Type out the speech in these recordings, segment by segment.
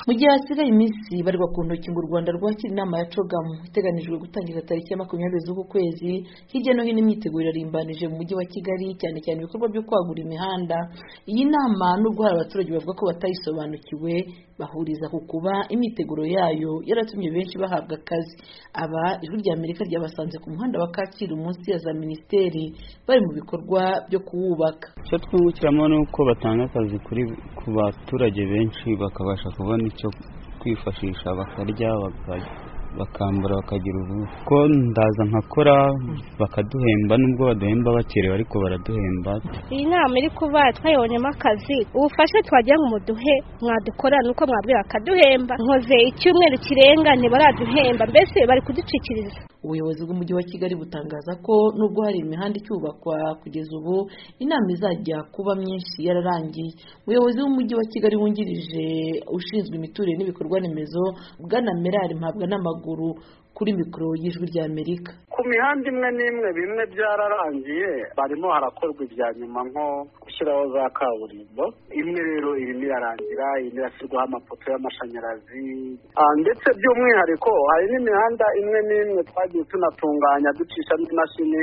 Mu gihe hasigaye iminsi barwa ku ntoki ngo u Rwanda rwakira inama ya CHOGM iteganijwe gutangira tariki ya 20 z'uku kwezi, hirya no hino imyiteguro irarimbanije mu mujyi wa Kigali, cyane cyane ibikorwa byo kwagura imihanda. Iyi nama nubwo hari abaturage bavuga ko batayisobanukiwe, bahuriza ku kuba imyiteguro yayo yaratumye benshi bahabwa akazi. Aba Ijwi rya Amerika ryabasanze ku muhanda wa Kacyiru munsi ya za minisiteri bari mu bikorwa byo kuwubaka. Icyo twungukiramo ni uko batanga akazi ku baturage benshi, bakabasha kubona icyo kwifashisha, bakarya, bakambura, bakagira ubu ko ndaza nkakora bakaduhemba, nubwo baduhemba bakerewe ariko baraduhemba. Iyi nama iri kuba twayibonyemo akazi, ubufasha twagira ngo muduhe mwadukora nuko mwabwira akaduhemba, nkoze icyumweru kirenga ntibaraduhemba, mbese bari kuducikiriza. Ubuyobozi bw'umujyi wa Kigali butangaza ko nubwo hari imihanda icyubakwa kugeza ubu, inama izajya kuba myinshi yararangiye. Umuyobozi w'umujyi wa Kigali wungirije ushinzwe imiturire n'ibikorwa remezo, Bwana Merari Mpabwa n'amaguru, kuri mikoro y'Ijwi rya Amerika. Ku mihanda imwe n'imwe bimwe byararangiye, barimo harakorwa ibya nyuma nko gushyiraho za kaburimbo. Imwe rero irimo irarangira, irashyirwaho amapoto y'amashanyarazi, ndetse by'umwihariko hari n'imihanda imwe n'imwe twagiye tunatunganya ducishamo imashini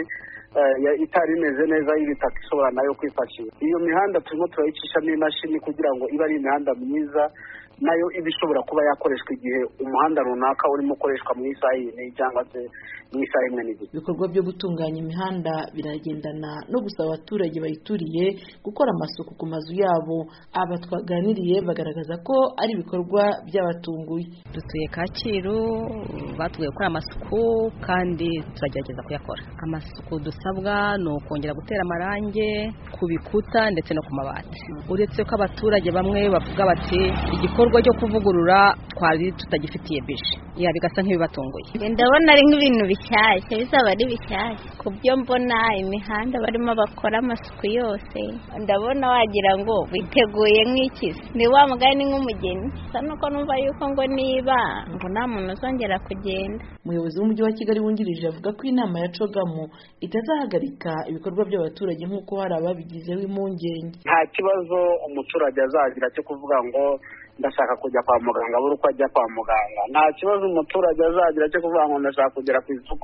itari imeze neza y'ibitaka ishobora nayo kwifashisha. Iyo mihanda turimo turayicishamo imashini kugira ngo ibe ari imihanda myiza, nayo ibishobora kuba yakoreshwa igihe umuhanda runaka urimo ukoreshwa mu isaha y'ine cyangwa se mu isaha imwe n'igice. Ibikorwa byo gutunganya imihanda biragendana no gusaba abaturage bayituriye gukora amasuku ku mazu yabo. Aba twaganiriye bagaragaza ko ari ibikorwa by'abatunguye. Dutuye Kacyiru, batubwiye gukora amasuku kandi turagerageza kuyakora. Amasuku dusabwa ni ukongera gutera amarange ku bikuta ndetse no ku mabati. Uretse ko abaturage bamwe bavuga bati igikorwa cyo kuvugurura twari tutagifitiye bije, bigasa nk'ibibatunguye. Ndabona ari nk'ibintu bishyashya, bizaba ari bishyashya. Ku byo mbona imihanda barimo bakora amasuku yose, ndabona wagira ngo biteguye nk'ikizi, ni wa mugani nk'umugeni. Sa nuko numva yuko ngo niba ngo nta muntu uzongera kugenda. Umuyobozi w'umujyi wa Kigali wungirije avuga ko inama ya CHOGM itazahagarika ibikorwa by'abaturage nk'uko hari ababigizeho impungenge. Nta kibazo umuturage azagira cyo kuvuga ngo ndashaka kujya kwa muganga buri uko ajya kwa muganga. Nta kibazo umuturage azagira cyo kuvuga ngo ndashaka kugera ku isoko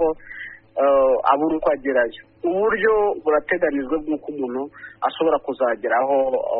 abura uko agerayo. Uburyo burateganijwe bw'uko umuntu ashobora kuzageraho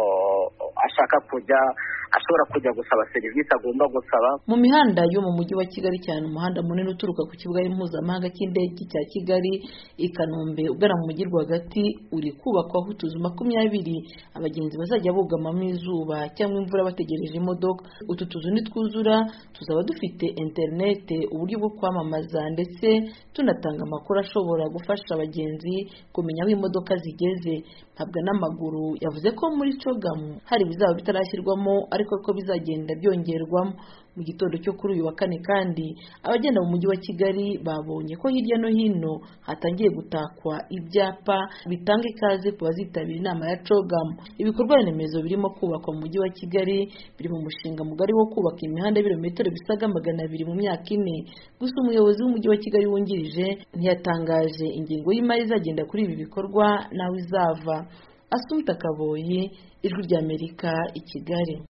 ashobora kujya gusaba serivisi agomba gusaba. Mu mihanda yo mu mujyi wa Kigali, cyane umuhanda munini uturuka ku kibuga mpuzamahanga cy'indege cya Kigali i Kanombe ugana mu mujyi rwagati, uri kubakwaho utuzu 20 abagenzi bazajya bugamamo izuba cyangwa imvura bategereje imodoka. Utu tuzu nitwuzura tuzaba dufite internet, uburyo bwo kwamamaza ndetse tunatanga amakuru ashobora gufasha abagenzi kumenya aho imodoka zigeze. Mpabwa n'amaguru yavuze ko muri CHOGM hari bizaba bitarashyirwamo ariko ko bizagenda byongerwamo. Mu gitondo cyo kuri uyu wa kane kandi abagenda mu mujyi wa Kigali babonye ko hirya no hino hatangiye gutakwa ibyapa bitanga ikaze ku bazitabira inama ya CHOGM. Ibikorwa remezo birimo kubakwa mu mujyi wa Kigali biri mu mushinga mugari wo kubaka imihanda ibirometero bisaga 200 mu myaka 4. Gusa umuyobozi w'umujyi wa Kigali wungirije ntiyatangaje ingingo y'imari izagenda kuri ibi bikorwa nawe izava. Asumta Kaboyi, Ijwi rya Amerika, i Kigali.